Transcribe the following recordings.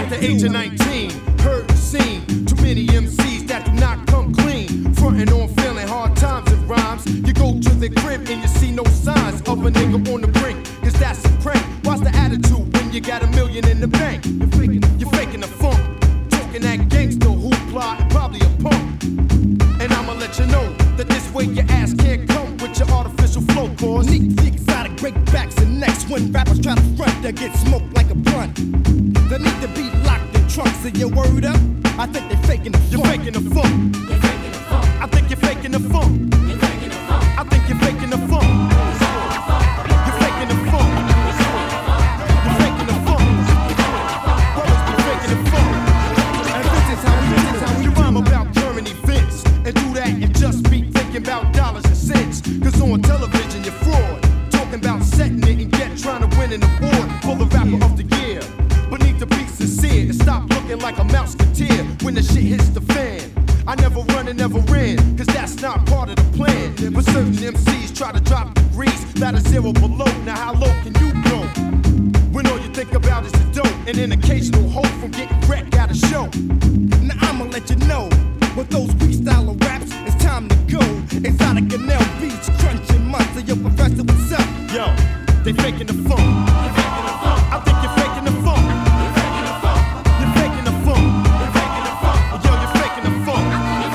At the age of 19, heard and seen too many MCs that do not come clean. Frontin' on feeling hard times and rhymes. You go to the crib and you see no signs of a nigga on the brink. Cause that's a prank. What's the attitude when you got $1 million in the bank? You're faking the funk. Talking that gangsta hoopla and probably a punk. And I'ma let you know that this way your ass can't come with your artificial flow, cause Neat the exotic break backs and necks. When rappers try to front, they get smoked like a blunt. They need to be locked in trunks. So your word up? I think they're faking the funk. you're faking the funk. I think you're faking the funk. I think you're faking the funk. You're faking the funk. You're faking the funk. Brothers be faking the funk. And this is how we rhyme about current events. And do that and just be thinking about dollars and cents. Cause on television you're fraud. Talking about setting it and yet trying to win an award for the rapper of the year. But need to be sincere and stop looking like a mouseketeer when the shit hits the fan. I never run and never ran, cause that's not part of the plan. But certain MCs try to drop degrees, ladder 0 below. Now how low can you go? When all you think about is the dope and an occasional hope from getting wrecked at a show. Now I'ma let you know, with those freestyle raps, it's time to go. Exotic and L beats, crunching monster. Yo, professor, what's up? Yo, they faking the funk. I think you're faking the funk. You're faking the funk. Yo, you're faking the funk.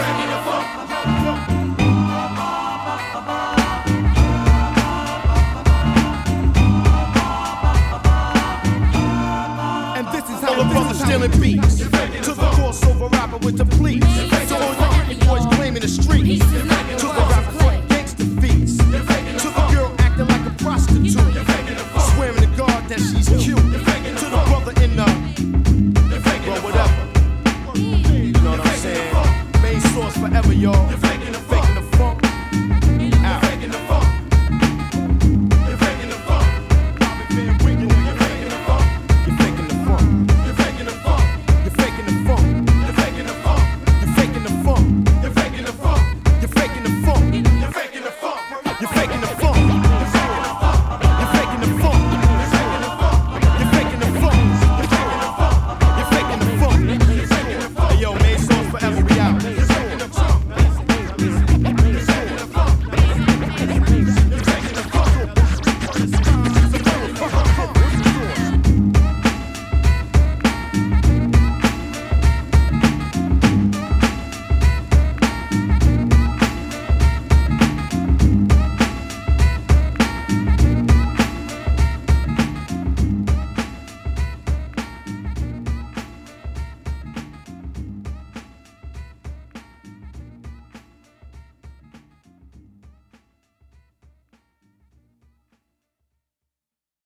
And this is how All the brothers stealing beats to the crossover rapper with the police. So all the hippie boys claiming the streets. To the rapper front gangster feats. To the girl acting like a prostitute. Swearing to God that she's cute.